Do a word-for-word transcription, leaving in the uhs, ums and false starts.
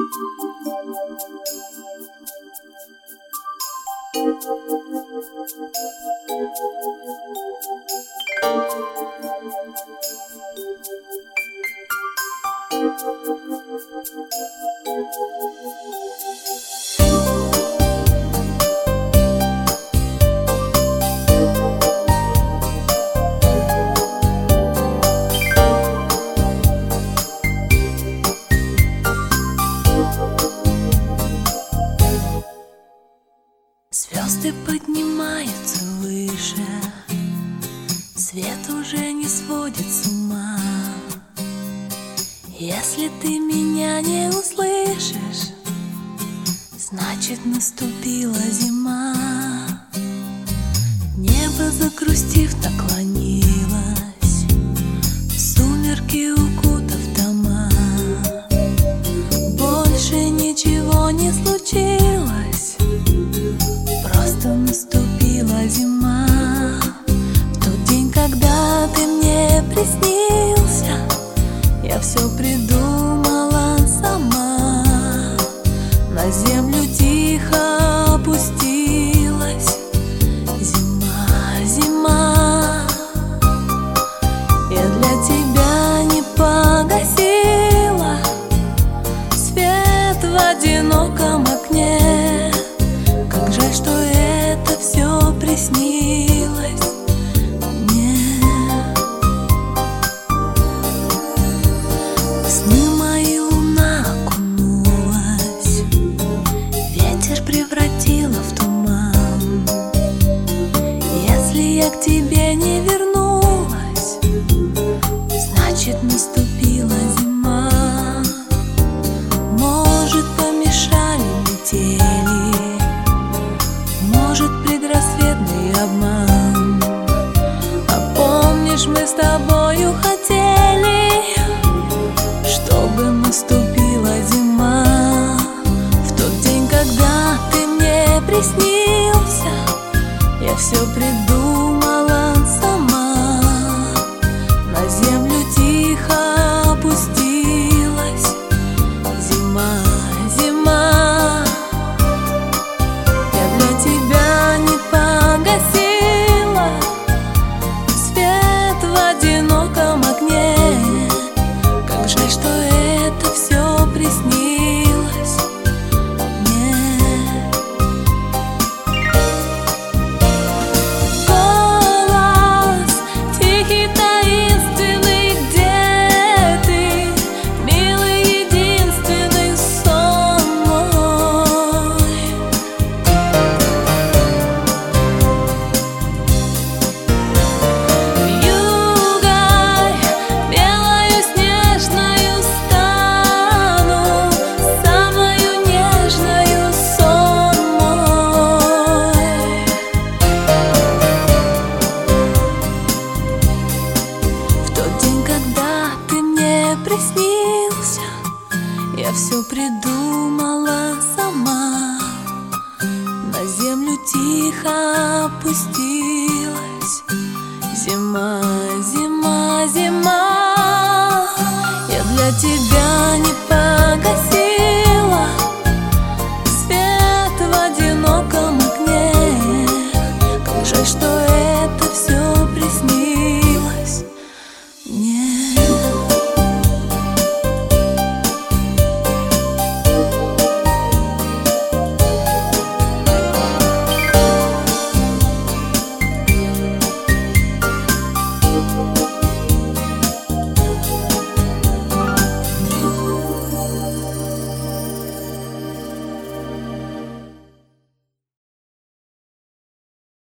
Звезды поднимаются выше, свет уже не сводит с ума. Если ты меня не услышишь, значит наступила зима. Небо, загрустив, наклонилось, в сумерки укутав дома. Больше ничего не случилось, просто наступила зима. В тот день, когда ты мне приснился, я все придумала сама. На землю тихо опустилась зима, зима. Я для тебя не погасила свет в одиноком окне. Как жаль, что это все приснилось мне. В сны мои луна окунулась, ветер превратила в туман. Если я к тебе не вернулась, значит наступила зима. Может, помешали метели, может, предрассветный обман. А помнишь, мы с тобою хотели, чтобы наступила зима. В тот день, когда ты мне приснился, я все придумала сама. На землю тихо опустилась зима, зима. Я для тебя не погасила свет в одиноком окне. Как жаль, что это все приснилось мне. Голос тихий, таинственный, где ты, милый, единственный сон мой. Вьюгой белою снежною стану, самою нежною сон мой. В тот день, когда ты мне приснился, я все придумала сама. На землю тихо опустилась зима, зима, зима. Я для тебя не